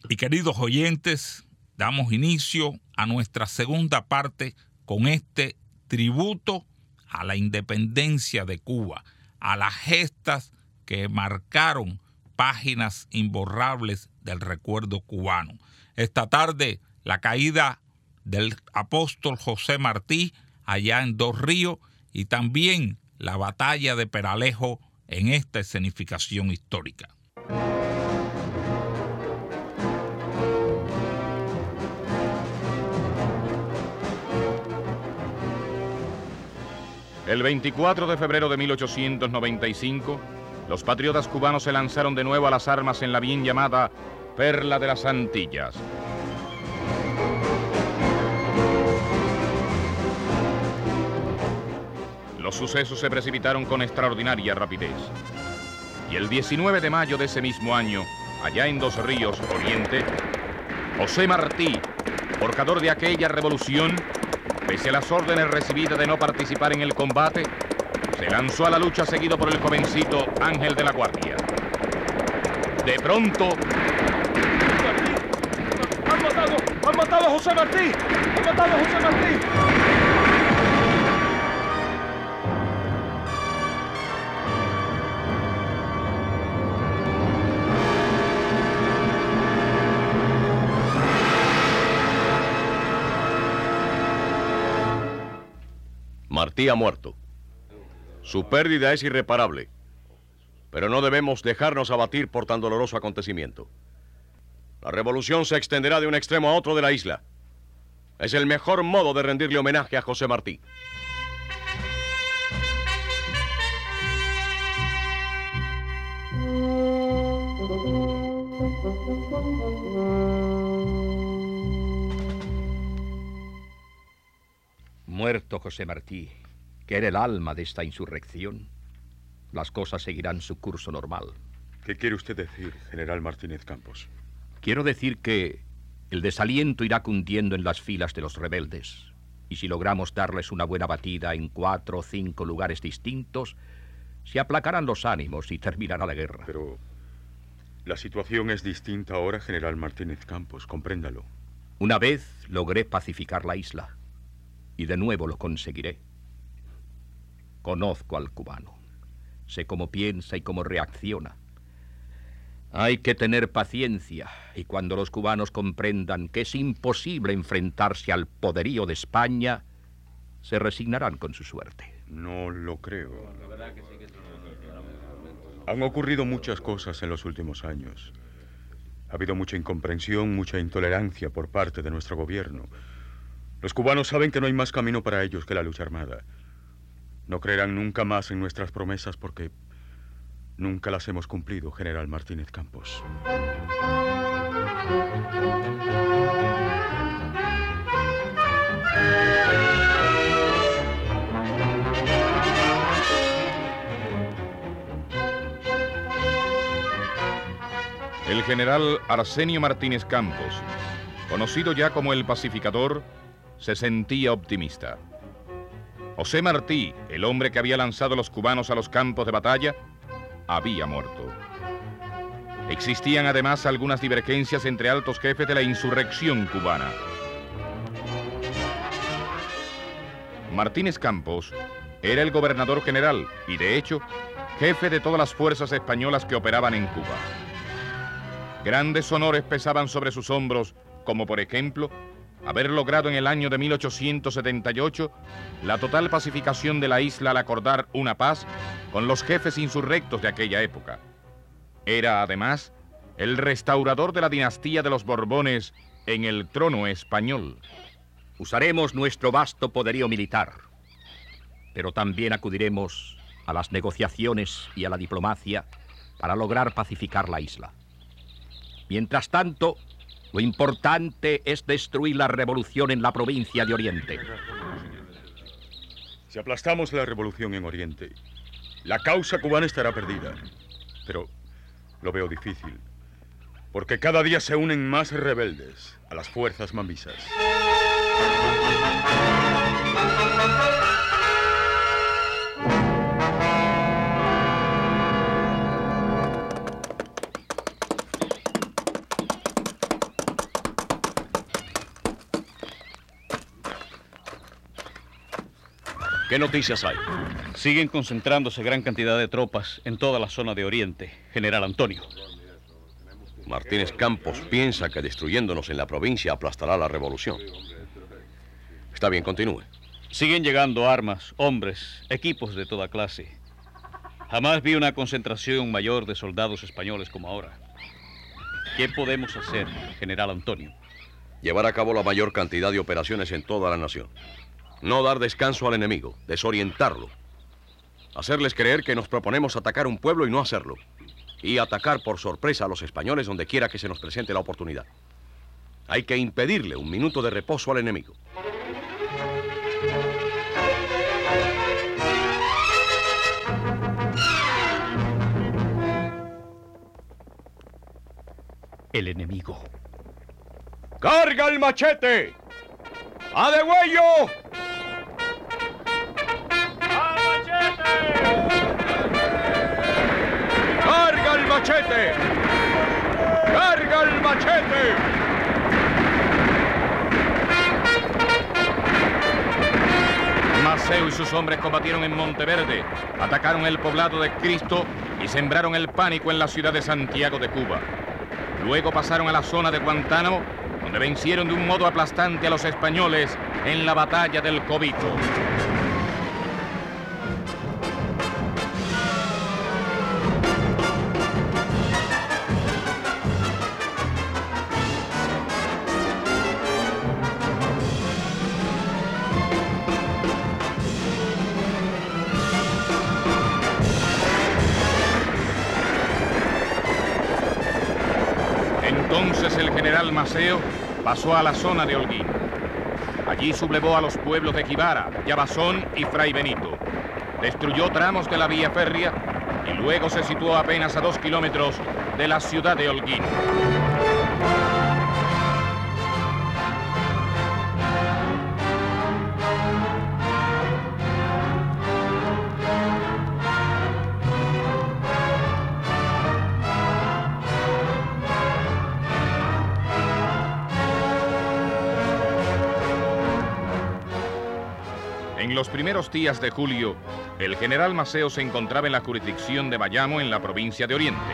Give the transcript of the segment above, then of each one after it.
Y queridos oyentes, damos inicio a nuestra segunda parte con este tributo a la independencia de Cuba, a las gestas que marcaron páginas imborrables del recuerdo cubano. Esta tarde, la caída del apóstol José Martí allá en Dos Ríos y también la batalla de Peralejo en esta escenificación histórica. El 24 de febrero de 1895, los patriotas cubanos se lanzaron de nuevo a las armas en la bien llamada Perla de las Antillas. Los sucesos se precipitaron con extraordinaria rapidez. Y el 19 de mayo de ese mismo año, allá en Dos Ríos, Oriente, José Martí, forjador de aquella revolución, pese a las órdenes recibidas de no participar en el combate, se lanzó a la lucha seguido por el jovencito Ángel de la Guardia. De pronto... ¡Han matado a José Martí! ¡Han matado a José Martí! Martí ha muerto. Su pérdida es irreparable, pero no debemos dejarnos abatir por tan doloroso acontecimiento. La revolución se extenderá de un extremo a otro de la isla. Es el mejor modo de rendirle homenaje a José Martí. Muerto José Martí, que era el alma de esta insurrección, las cosas seguirán su curso normal. ¿Qué quiere usted decir, general Martínez Campos? Quiero decir que el desaliento irá cundiendo en las filas de los rebeldes, y si logramos darles una buena batida en 4 o 5 lugares distintos, se aplacarán los ánimos y terminará la guerra. Pero la situación es distinta ahora, general Martínez Campos, compréndalo. Una vez logré pacificar la isla, y de nuevo lo conseguiré. Conozco al cubano, sé cómo piensa y cómo reacciona. Hay que tener paciencia, y cuando los cubanos comprendan que es imposible enfrentarse al poderío de España, se resignarán con su suerte. No lo creo. Han ocurrido muchas cosas en los últimos años. Ha habido mucha incomprensión, mucha intolerancia por parte de nuestro gobierno. Los cubanos saben que no hay más camino para ellos que la lucha armada. No creerán nunca más en nuestras promesas porque nunca las hemos cumplido, general Martínez Campos. El general Arsenio Martínez Campos, conocido ya como el pacificador, se sentía optimista. José Martí, el hombre que había lanzado a los cubanos a los campos de batalla, había muerto. Existían además algunas divergencias entre altos jefes de la insurrección cubana. Martínez Campos era el gobernador general y, de hecho, jefe de todas las fuerzas españolas que operaban en Cuba. Grandes honores pesaban sobre sus hombros, como por ejemplo, haber logrado en el año de 1878 la total pacificación de la isla al acordar una paz con los jefes insurrectos de aquella época. Era, además, el restaurador de la dinastía de los Borbones en el trono español. Usaremos nuestro vasto poderío militar, pero también acudiremos a las negociaciones y a la diplomacia para lograr pacificar la isla. Mientras tanto, lo importante es destruir la revolución en la provincia de Oriente. Si aplastamos la revolución en Oriente, la causa cubana estará perdida. Pero lo veo difícil, porque cada día se unen más rebeldes a las fuerzas mambisas. ¿Qué noticias hay? Siguen concentrándose gran cantidad de tropas en toda la zona de Oriente, General Antonio. Martínez Campos piensa que destruyéndonos en la provincia aplastará la revolución. Está bien, continúe. Siguen llegando armas, hombres, equipos de toda clase. Jamás vi una concentración mayor de soldados españoles como ahora. ¿Qué podemos hacer, General Antonio? Llevar a cabo la mayor cantidad de operaciones en toda la nación. No dar descanso al enemigo, desorientarlo. Hacerles creer que nos proponemos atacar un pueblo y no hacerlo. Y atacar por sorpresa a los españoles donde quiera que se nos presente la oportunidad. Hay que impedirle un minuto de reposo al enemigo. El enemigo. ¡Carga el machete! ¡A degüello! ¡Carga el machete! ¡Carga el machete! Maceo y sus hombres combatieron en Monteverde, atacaron el poblado de Cristo y sembraron el pánico en la ciudad de Santiago de Cuba. Luego pasaron a la zona de Guantánamo, donde vencieron de un modo aplastante a los españoles en la batalla del Cobito. Entonces el general Maceo pasó a la zona de Holguín. Allí sublevó a los pueblos de Quibara, Yabazón y Fray Benito. Destruyó tramos de la vía férrea y luego se situó apenas a 2 kilómetros de la ciudad de Holguín. En los primeros días de julio, el general Maceo se encontraba en la jurisdicción de Bayamo, en la provincia de Oriente.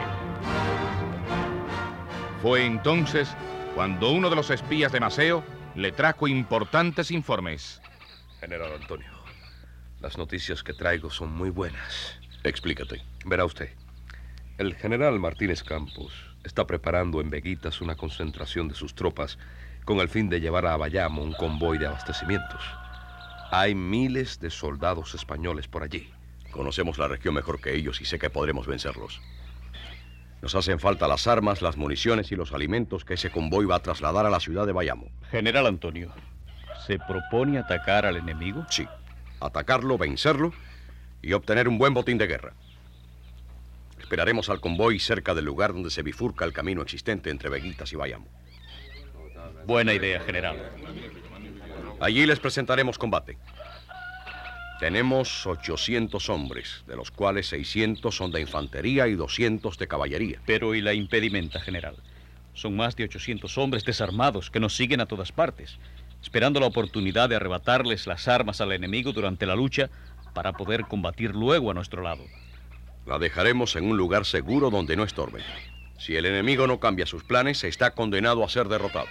Fue entonces cuando uno de los espías de Maceo le trajo importantes informes. General Antonio, las noticias que traigo son muy buenas. Explícate. Verá usted, el general Martínez Campos está preparando en Veguitas una concentración de sus tropas con el fin de llevar a Bayamo un convoy de abastecimientos. Hay miles de soldados españoles por allí. Conocemos la región mejor que ellos y sé que podremos vencerlos. Nos hacen falta las armas, las municiones y los alimentos que ese convoy va a trasladar a la ciudad de Bayamo. General Antonio, ¿se propone atacar al enemigo? Sí, atacarlo, vencerlo y obtener un buen botín de guerra. Esperaremos al convoy cerca del lugar donde se bifurca el camino existente entre Veguitas y Bayamo. Buena idea, general. Allí les presentaremos combate. Tenemos 800 hombres, de los cuales 600 son de infantería y 200 de caballería. Pero ¿y la impedimenta, general? Son más de 800 hombres desarmados que nos siguen a todas partes, esperando la oportunidad de arrebatarles las armas al enemigo durante la lucha para poder combatir luego a nuestro lado. La dejaremos en un lugar seguro donde no estorben. Si el enemigo no cambia sus planes, está condenado a ser derrotado.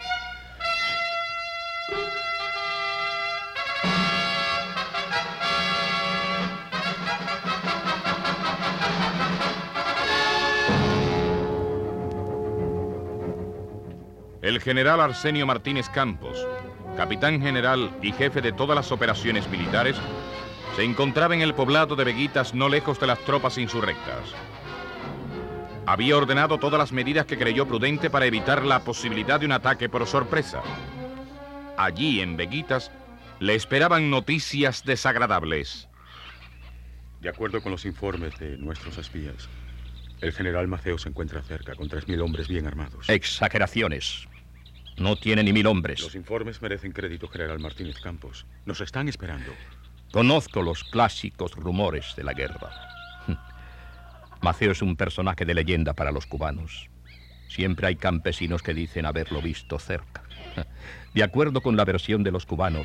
El general Arsenio Martínez Campos, capitán general y jefe de todas las operaciones militares, se encontraba en el poblado de Veguitas, no lejos de las tropas insurrectas. Había ordenado todas las medidas que creyó prudente para evitar la posibilidad de un ataque por sorpresa. Allí, en Veguitas, le esperaban noticias desagradables. De acuerdo con los informes de nuestros espías, el general Maceo se encuentra cerca, con 3.000 hombres bien armados. Exageraciones. No tiene ni 1000 hombres. Los informes merecen crédito, general Martínez Campos. Nos están esperando. Conozco los clásicos rumores de la guerra. Maceo es un personaje de leyenda para los cubanos. Siempre hay campesinos que dicen haberlo visto cerca. De acuerdo con la versión de los cubanos,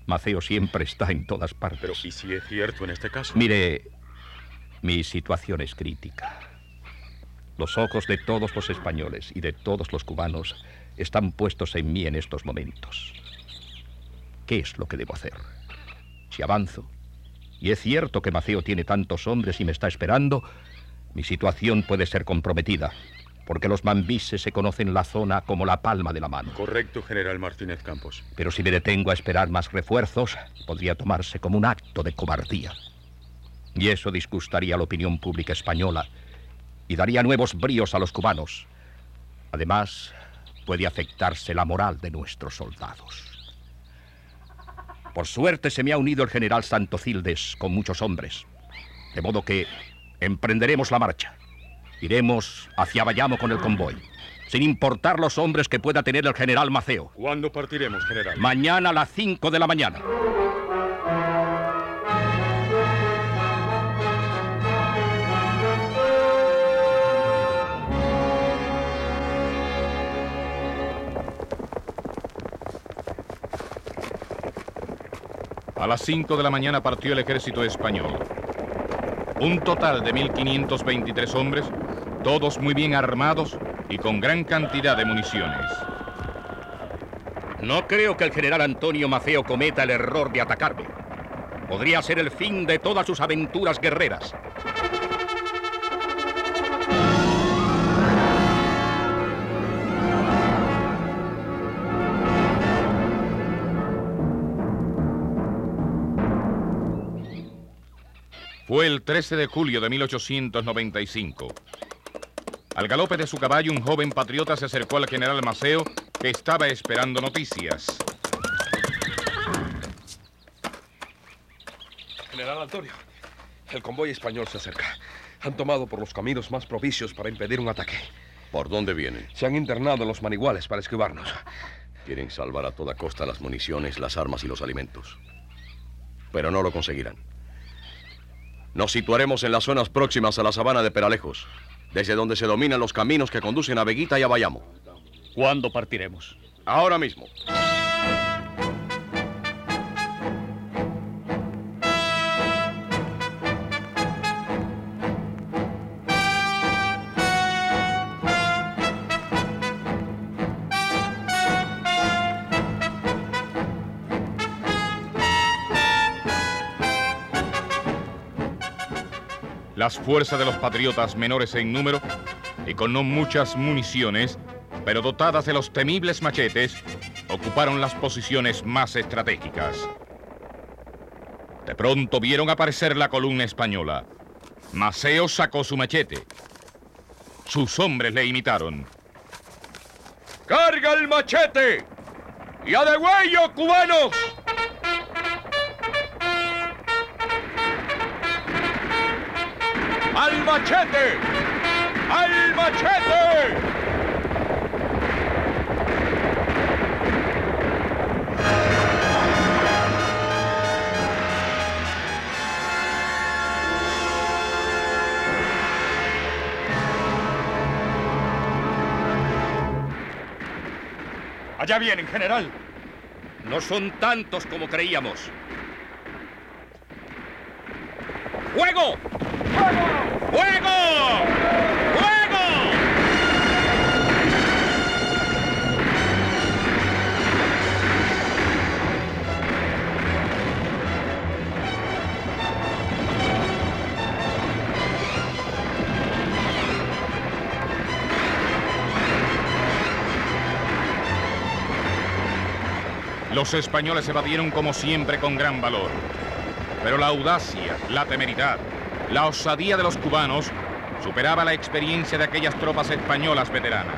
Maceo siempre está en todas partes. Pero ¿y si es cierto en este caso? Mire, mi situación es crítica. Los ojos de todos los españoles y de todos los cubanos están puestos en mí en estos momentos. ¿Qué es lo que debo hacer? Si avanzo, y es cierto que Maceo tiene tantos hombres y me está esperando, mi situación puede ser comprometida, porque los mambises se conocen la zona como la palma de la mano. Correcto, general Martínez Campos. Pero si me detengo a esperar más refuerzos, podría tomarse como un acto de cobardía. Y eso disgustaría a la opinión pública española y daría nuevos bríos a los cubanos. Además, puede afectarse la moral de nuestros soldados. Por suerte se me ha unido el general Santocildes con muchos hombres, de modo que emprenderemos la marcha. Iremos hacia Bayamo con el convoy, sin importar los hombres que pueda tener el general Maceo. ¿Cuándo partiremos, general? Mañana a las 5 de la mañana. A las 5 de la mañana partió el ejército español. Un total de 1.523 hombres, todos muy bien armados y con gran cantidad de municiones. No creo que el general Antonio Maceo cometa el error de atacarme. Podría ser el fin de todas sus aventuras guerreras. Fue el 13 de julio de 1895. Al galope de su caballo, un joven patriota se acercó al general Maceo, que estaba esperando noticias. General Antonio, el convoy español se acerca. Han tomado por los caminos más propicios para impedir un ataque. ¿Por dónde vienen? Se han internado en los maniguales para esquivarnos. Quieren salvar a toda costa las municiones, las armas y los alimentos. Pero no lo conseguirán. Nos situaremos en las zonas próximas a la sabana de Peralejos, desde donde se dominan los caminos que conducen a Veguita y a Bayamo. ¿Cuándo partiremos? Ahora mismo. Las fuerzas de los patriotas, menores en número y con no muchas municiones, pero dotadas de los temibles machetes, ocuparon las posiciones más estratégicas. De pronto vieron aparecer la columna española. Maceo sacó su machete. Sus hombres le imitaron. ¡Carga el machete! ¡Y a degüello, cubanos! ¡Al machete! ¡Al machete! Allá vienen, general. No son tantos como creíamos. ¡Fuego! ¡Fuego! ¡Fuego! ¡Fuego! Los españoles evadieron como siempre con gran valor. Pero la audacia, la temeridad, la osadía de los cubanos superaba la experiencia de aquellas tropas españolas veteranas.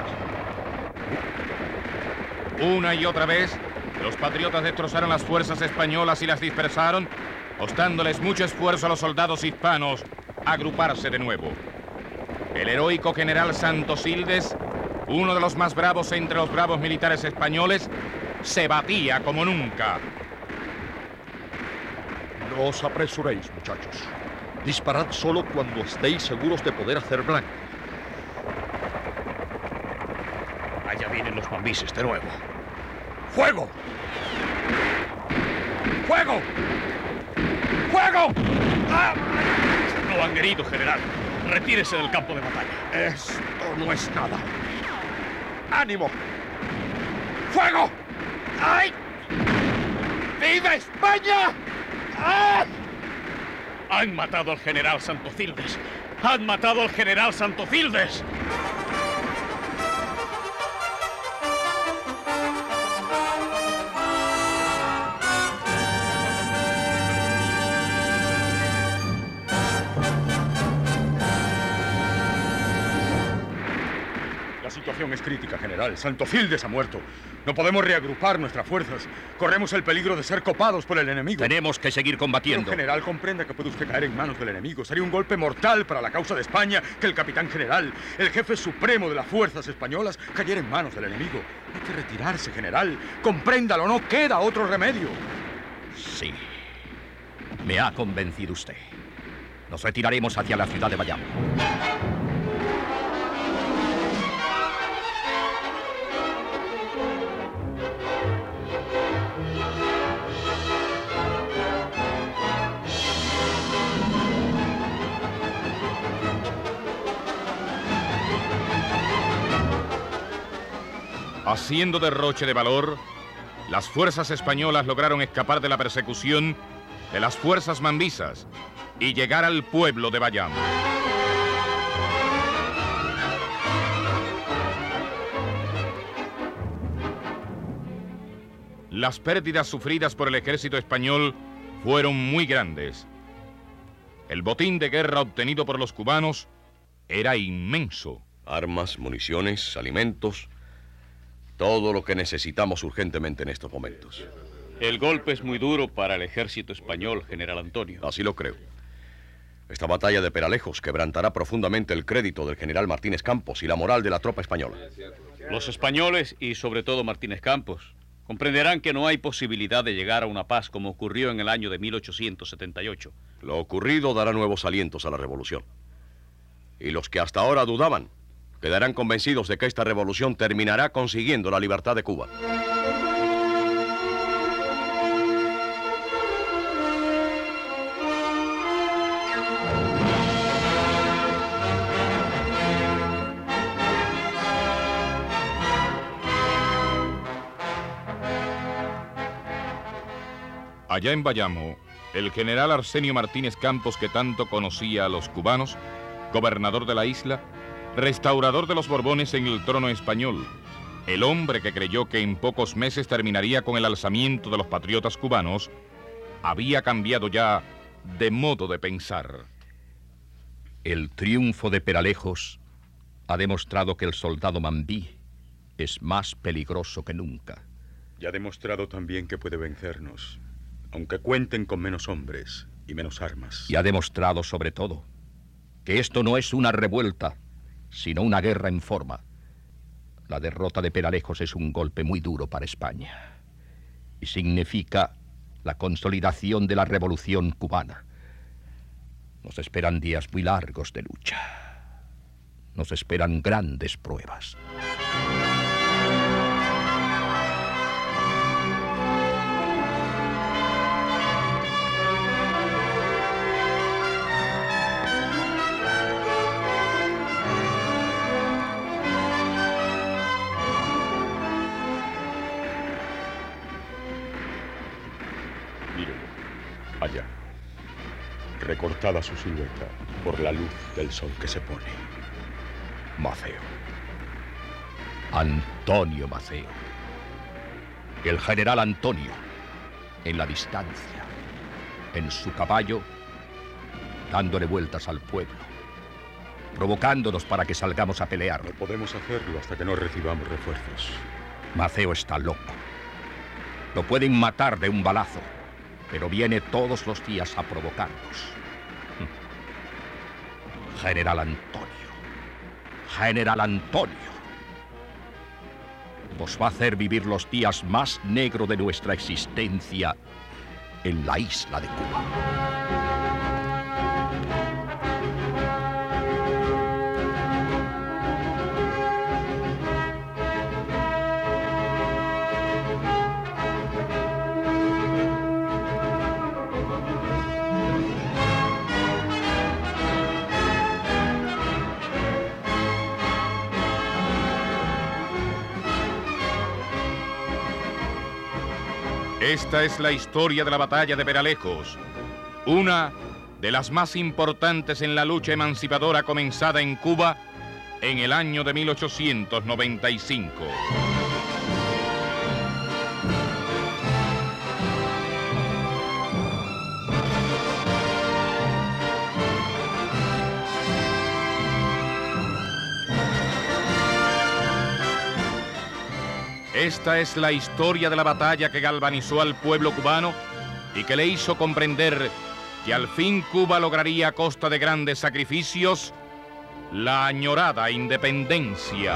Una y otra vez, los patriotas destrozaron las fuerzas españolas y las dispersaron, costándoles mucho esfuerzo a los soldados hispanos agruparse de nuevo. El heroico general Santocildes, uno de los más bravos entre los bravos militares españoles, se batía como nunca. No os apresuréis, muchachos. Disparad solo cuando estéis seguros de poder hacer blanco. Allá vienen los mambises de nuevo. ¡Fuego! ¡Fuego! ¡Fuego! ¡Ah! Lo han herido, general. Retírese del campo de batalla. Esto no es nada. ¡Ánimo! ¡Fuego! ¡Ay! ¡Viva España! ¡Ah! Han matado al general Santocildes. ¡Han matado al general Santocildes! La situación es crítica, general. Santocildes ha muerto. No podemos reagrupar nuestras fuerzas. Corremos el peligro de ser copados por el enemigo. Tenemos que seguir combatiendo. Pero, general, comprenda que puede usted caer en manos del enemigo. Sería un golpe mortal para la causa de España que el capitán general, el jefe supremo de las fuerzas españolas, cayera en manos del enemigo. Hay que retirarse, general. Compréndalo, no queda otro remedio. Sí. Me ha convencido usted. Nos retiraremos hacia la ciudad de Bayamo. Haciendo derroche de valor, las fuerzas españolas lograron escapar de la persecución de las fuerzas mambisas y llegar al pueblo de Bayamo. Las pérdidas sufridas por el ejército español fueron muy grandes. El botín de guerra obtenido por los cubanos era inmenso. Armas, municiones, alimentos, todo lo que necesitamos urgentemente en estos momentos. El golpe es muy duro para el ejército español, general Antonio. Así lo creo. Esta batalla de Peralejos quebrantará profundamente el crédito del general Martínez Campos y la moral de la tropa española. Los españoles, y sobre todo Martínez Campos, comprenderán que no hay posibilidad de llegar a una paz como ocurrió en el año de 1878. Lo ocurrido dará nuevos alientos a la revolución. Y los que hasta ahora dudaban quedarán convencidos de que esta revolución terminará consiguiendo la libertad de Cuba. Allá en Bayamo, el general Arsenio Martínez Campos, que tanto conocía a los cubanos, gobernador de la isla, restaurador de los Borbones en el trono español, el hombre que creyó que en pocos meses terminaría con el alzamiento de los patriotas cubanos, había cambiado ya de modo de pensar. El triunfo de Peralejos ha demostrado que el soldado mambí es más peligroso que nunca. Y ha demostrado también que puede vencernos, aunque cuenten con menos hombres y menos armas. Y ha demostrado, sobre todo, que esto no es una revuelta, sino una guerra en forma. La derrota de Peralejos es un golpe muy duro para España y significa la consolidación de la revolución cubana. Nos esperan días muy largos de lucha. Nos esperan grandes pruebas. Allá, recortada su silueta por la luz del sol que se pone. Maceo. Antonio Maceo. El general Antonio, en la distancia, en su caballo, dándole vueltas al pueblo, provocándonos para que salgamos a pelear. No podemos hacerlo hasta que no recibamos refuerzos. Maceo está loco. Lo pueden matar de un balazo, pero viene todos los días a provocarnos. General Antonio. General Antonio. Nos va a hacer vivir los días más negros de nuestra existencia en la isla de Cuba. Esta es la historia de la batalla de Peralejos, una de las más importantes en la lucha emancipadora comenzada en Cuba en el año de 1895. Esta es la historia de la batalla que galvanizó al pueblo cubano y que le hizo comprender que al fin Cuba lograría a costa de grandes sacrificios la añorada independencia.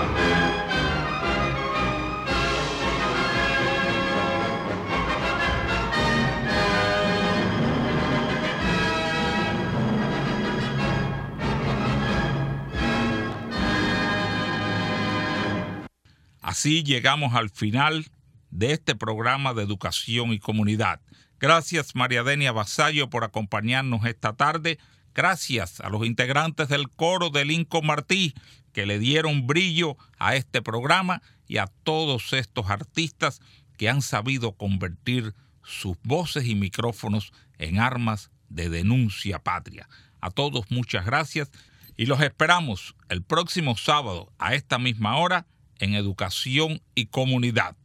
Así llegamos al final de este programa de educación y comunidad. Gracias, María Denia Vasallo, por acompañarnos esta tarde. Gracias a los integrantes del coro de Lincoln Martí que le dieron brillo a este programa y a todos estos artistas que han sabido convertir sus voces y micrófonos en armas de denuncia patria. A todos muchas gracias y los esperamos el próximo sábado a esta misma hora en Educación y Comunidad.